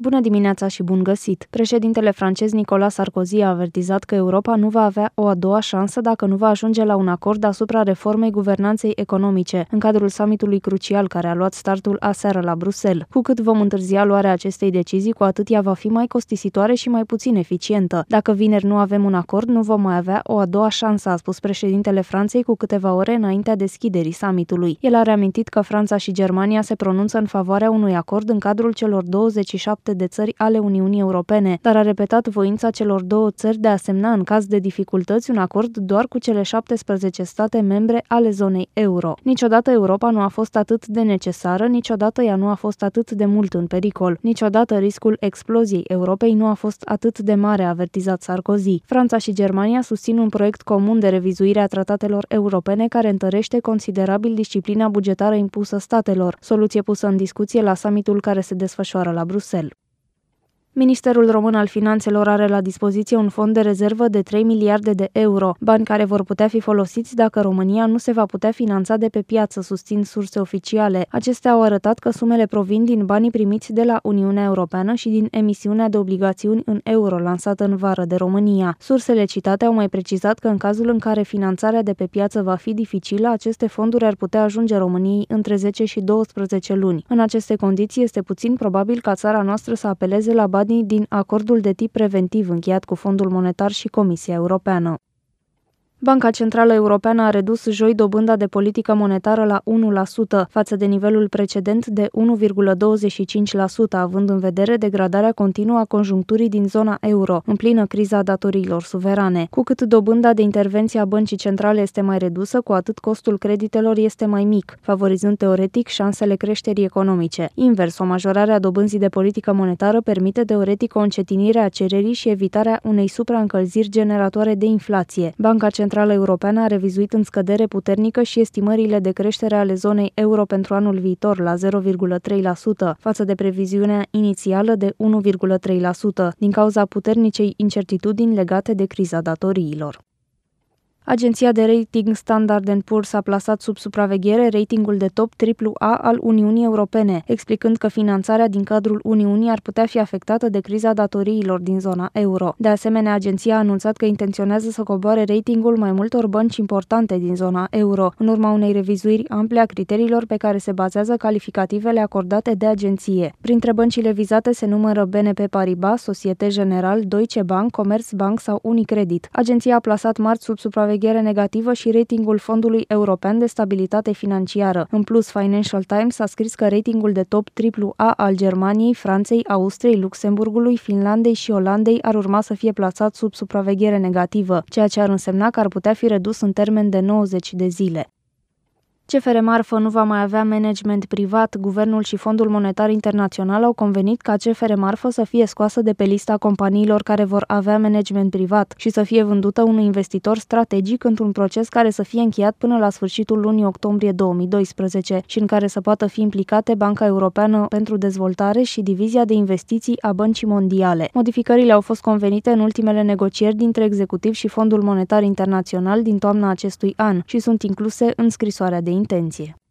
Bună dimineața și bun găsit! Președintele francez Nicolas Sarkozy a avertizat că Europa nu va avea o a doua șansă dacă nu va ajunge la un acord asupra reformei guvernanței economice, în cadrul summitului crucial care a luat startul aseară la Bruxelles. Cu cât vom întârzia luarea acestei decizii, cu atât ea va fi mai costisitoare și mai puțin eficientă. Dacă vineri nu avem un acord, nu vom mai avea o a doua șansă, a spus președintele Franței cu câteva ore înaintea deschiderii summitului. El a reamintit că Franța și Germania se pronunță în favoarea unui acord în cadrul celor 27 de țări ale Uniunii Europene, dar a repetat voința celor două țări de a semna în caz de dificultăți un acord doar cu cele 17 state membre ale zonei euro. Niciodată Europa nu a fost atât de necesară, niciodată ea nu a fost atât de mult în pericol, niciodată riscul exploziei Europei nu a fost atât de mare, a avertizat Sarkozy. Franța și Germania susțin un proiect comun de revizuire a tratatelor europene care întărește considerabil disciplina bugetară impusă statelor, soluție pusă în discuție la summitul care se desfășoară la Bruxelles. Ministerul Român al Finanțelor are la dispoziție un fond de rezervă de 3 miliarde de euro, bani care vor putea fi folosiți dacă România nu se va putea finanța de pe piață, susțin surse oficiale. Acestea au arătat că sumele provin din banii primiți de la Uniunea Europeană și din emisiunea de obligațiuni în euro lansată în vară de România. Sursele citate au mai precizat că în cazul în care finanțarea de pe piață va fi dificilă, aceste fonduri ar putea ajunge României între 10 și 12 luni. În aceste condiții este puțin probabil ca țara noastră să apeleze la bani din acordul de tip preventiv încheiat cu Fondul Monetar și Comisia Europeană. Banca Centrală Europeană a redus joi dobânda de politică monetară la 1%, față de nivelul precedent de 1,25%, având în vedere degradarea continuă a conjuncturii din zona euro, în plină criza datoriilor suverane. Cu cât dobânda de intervenție a Băncii Centrale este mai redusă, cu atât costul creditelor este mai mic, favorizând teoretic șansele creșterii economice. Invers, o majorare a dobânzii de politică monetară permite teoretic o încetinire a cererii și evitarea unei supraîncălziri generatoare de inflație. Banca Centrală Europeană a revizuit în scădere puternică și estimările de creștere ale zonei euro pentru anul viitor la 0,3%, față de previziunea inițială de 1,3%, din cauza puternicei incertitudini legate de criza datoriilor. Agenția de rating Standard & Poor's a plasat sub supraveghere ratingul de top AAA al Uniunii Europene, explicând că finanțarea din cadrul Uniunii ar putea fi afectată de criza datoriilor din zona euro. De asemenea, agenția a anunțat că intenționează să coboare ratingul mai multor bănci importante din zona euro, în urma unei revizuiri ample a criteriilor pe care se bazează calificativele acordate de agenție. Printre băncile vizate se numără BNP Paribas, Societe Generale, Deutsche Bank, Commerzbank sau Unicredit. Agenția a plasat marți sub supraveghere negativă și ratingul Fondului European de Stabilitate Financiară. În plus, Financial Times a scris că ratingul de top AAA al Germaniei, Franței, Austriei, Luxemburgului, Finlandei și Olandei ar urma să fie plasat sub supraveghere negativă, ceea ce ar însemna că ar putea fi redus în termen de 90 de zile. CFR Marfă nu va mai avea management privat. Guvernul și Fondul Monetar Internațional au convenit ca CFR Marfă să fie scoasă de pe lista companiilor care vor avea management privat și să fie vândută unui investitor strategic într-un proces care să fie încheiat până la sfârșitul lunii octombrie 2012 și în care să poată fi implicate Banca Europeană pentru Dezvoltare și Divizia de Investiții a Băncii Mondiale. Modificările au fost convenite în ultimele negocieri dintre executiv și Fondul Monetar Internațional din toamna acestui an și sunt incluse în scrisoarea de intenție.